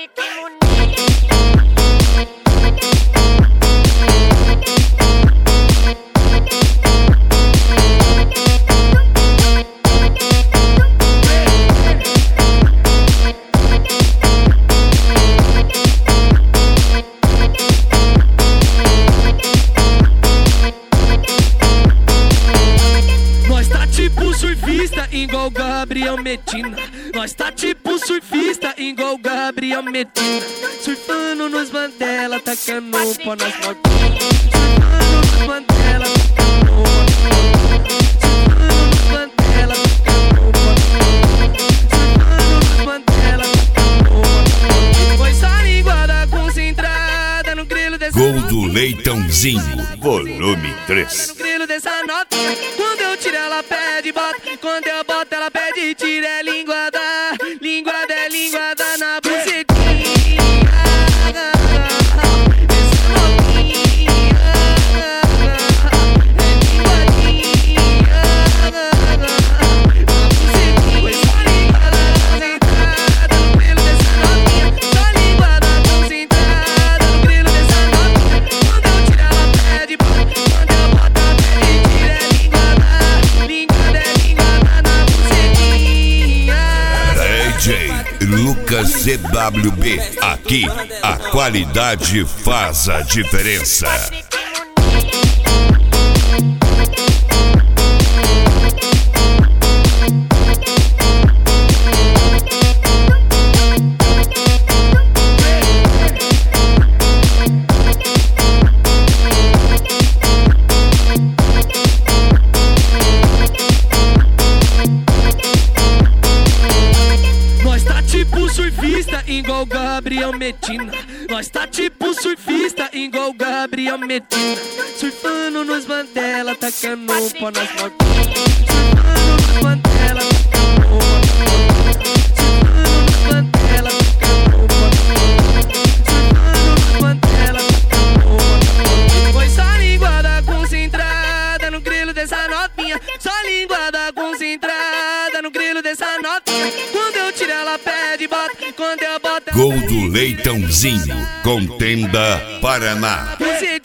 Patrick Muniz. Surfista igual Gabriel Medina. Nós tá tipo surfista igual Gabriel Medina. Surfando nos Mandela, tacando pó nas motinhas. Surfando nos Mandela, tacando pó nas motinhas. Surfando nos Mandela, tacando pó nas motinhas. Surfando nos Mandela, tacando pó nas motinhas. Foi só linguada concentrada no grilo dessa Gol do Leitãozinho, volume 3. no grilo dessa notinha. Quando eu tiro ela pede bota, quando eu boto ela pede tira. É linguada, linguada é linguada na bucetinha. Essa notinha é linguadinha na bucetinha. Foi só linguada concentrada no grilo dessa notinha. Só linguada concentrada no grilo dessa notinha. Quando eu tiro ela pede bota, quando eu boto ela pede tira. É linguada, linguada é linguada na bucetinha. DJ Lucas CWB, aqui a qualidade faz a diferença. Surfista igual Gabriel Medina. Nós tá tipo surfista igual Gabriel Medina. Surfando nos Mandela, tacando pó nas motinhas. Surfando nos Mandela, tacando pó nas motinhas. Surfando nos Mandela, tacando pó nas motinhas. Surfando nos Mandela, tacando pó nas motinhas. Foi só linguada concentrada no grilo dessa notinha. Só linguada concentrada no grilo dessa notinha. Quando eu tiro ela pede bota, quando eu boto Gol do Leitãozinho, Contenda, Paraná.